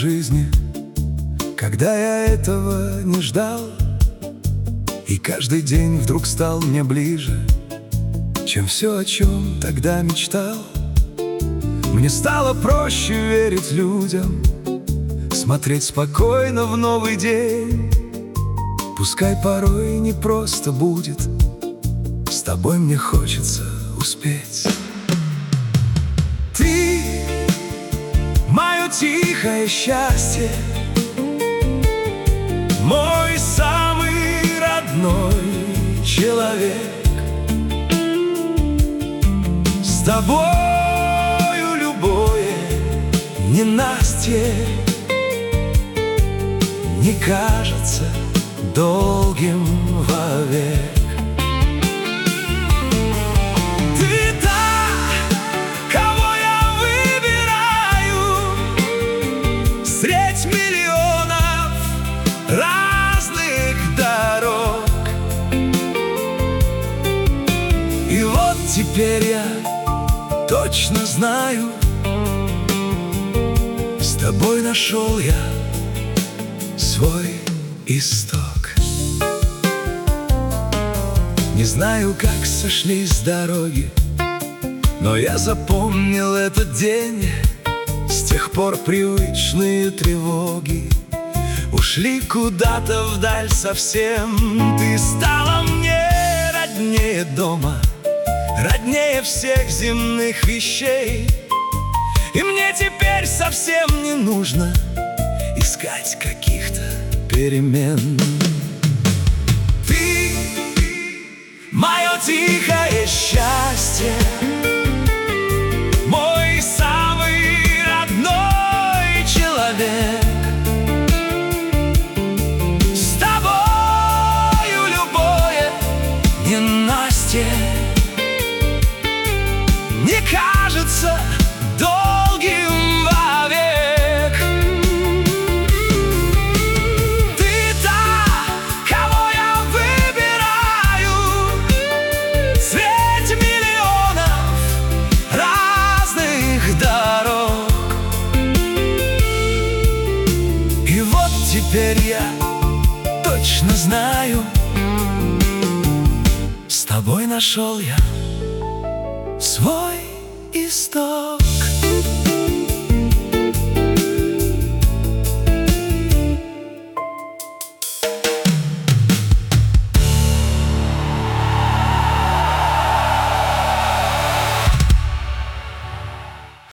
жизни, когда я этого не ждал. И каждый день вдруг стал мне ближе, чем все, о чем тогда мечтал. Мне стало проще верить людям, смотреть спокойно в новый день. Пускай порой не просто будет, с тобой мне хочется успеть. Ты — мое тихое счастье, мой самый родной человек. С тобою любое ненастье не кажется долгим вовек. Ты та, кого я выбираю средь миллионов разных дорог. И вот теперь я точно знаю, с тобой нашел я свой исток. Не знаю, как сошлись с дороги, но я запомнил этот день. С тех пор привычные тревоги ушли куда-то вдаль совсем. Ты стала мне роднее дома, роднее всех земных вещей. И мне теперь совсем не нужно искать каких-то перемен. Ты — мое тихое счастье, мой самый родной человек. С тобою любое ненастье не кажется долгим вовек. Ты та, кого я выбираю средь миллионов разных дорог. И вот теперь я точно знаю, с тобой нашел я свой исток.